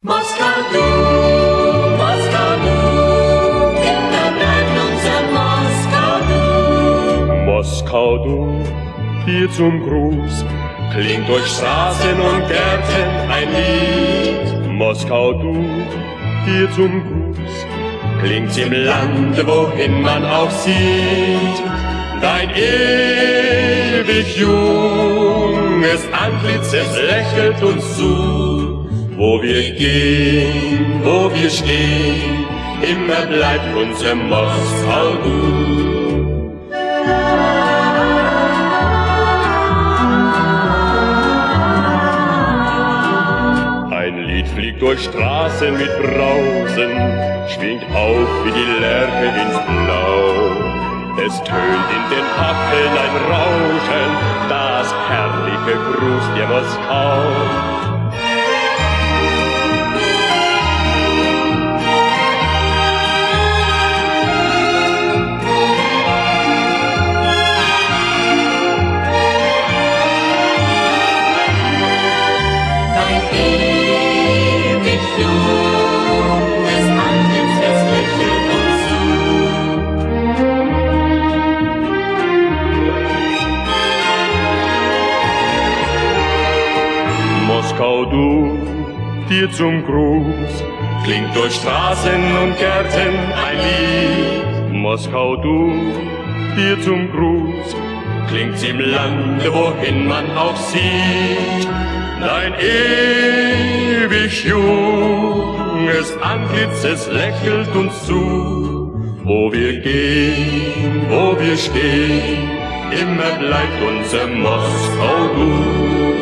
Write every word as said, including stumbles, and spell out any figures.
Moskau, du, Moskau, du, immer bleibt unser Moskau, du. Moskau, du, hier zum Gruß, klingt durch Straßen und Gärten ein Lied. Moskau, du, hier zum Gruß, klingt's im Lande, wohin man auch sieht. Dein ewig junges Antlitz, es lächelt uns zu. Wo wir gehen, wo wir stehen, immer bleibt unser Moskau, du. Ein Lied fliegt durch Straßen mit Brausen, schwingt auf wie die Lerche ins Blau. Es tönt in den Hacken ein Rauschen, das herrliche Gruß der Moskau. Moskau, du, dir zum Gruß, klingt durch Straßen und Gärten ein Lied. Moskau, du, dir zum Gruß, klingt's im Lande, wohin man auch sieht. Dein ewig junges Antlitz, es lächelt uns zu. Wo wir gehen, wo wir stehen, immer bleibt unser Moskau, du.